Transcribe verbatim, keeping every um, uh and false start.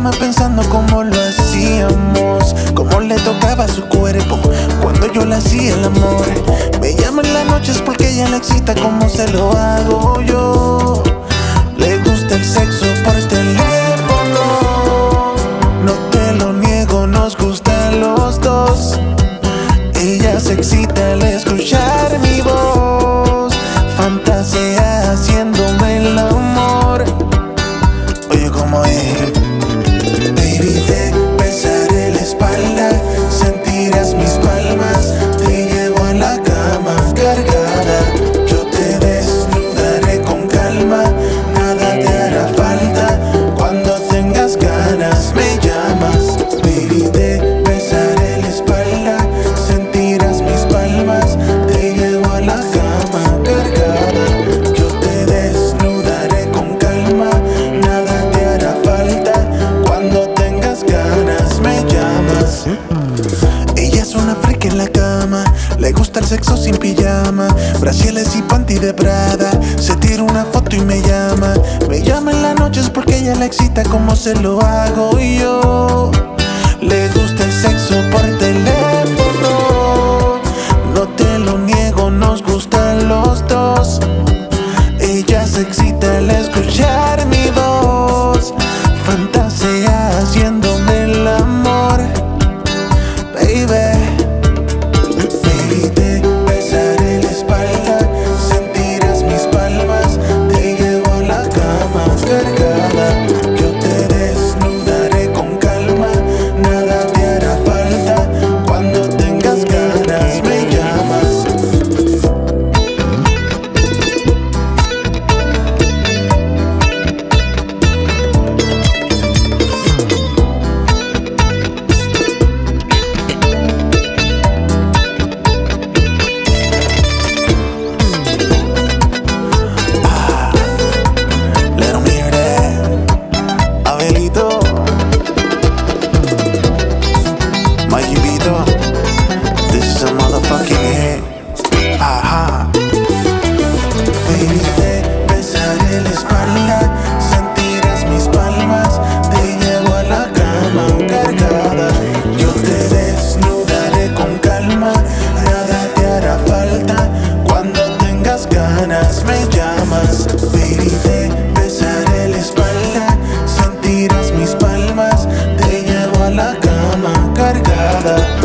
cama pensando cómo lo hacíamos, cómo le tocaba su cuerpo cuando yo le hacía el amor. Me llama en las noches porque ella le excita como se lo hago yo. Le gusta el sexo por teléfono, no te lo niego, nos gustan los dos. Ella se excita al escuchar mi voz, fantasea haciéndome el amor. Oye, como es, baby, te besaré la espalda, sentirás mis palmas, te llevo a la cama cargada. Yo te desnudaré con calma, nada te hará falta. Cuando tengas ganas me llamas, baby, te besaré la espalda, sentirás mis palmas, te llevo a la cama cargada. Yo te desnudaré con calma, nada te hará falta. Cuando tengas ganas me llamas. Ella es una freak en la cama, le gusta el sexo sin pijama, brasieles y panty de Prada. Se tira una foto y me llama, me llama en las noches porque ella la excita como se lo hago yo. Le gusta el sexo por teléfono, no te lo niego, nos gustan los dos. Ella se excita al escuchar mi voz, fantasea haciéndome el amor. Baby, baby, te besaré la espalda, sentirás mis palmas, te llevo a la cama cargada. Yo te desnudaré con calma, nada te hará falta. Cuando tengas ganas me llamas. Let 'em hear that. Abelito, Mayibito, this is a motherfucking hit. Ajá. Baby, te besaré la espalda, sentirás mis palmas, te llevo a la cama cargada. Yo te desnudaré con calma, nada te hará falta. Cuando tengas ganas me llamas, baby, te besaré la espalda, sentirás mis palmas, te llevo a la cama cargada.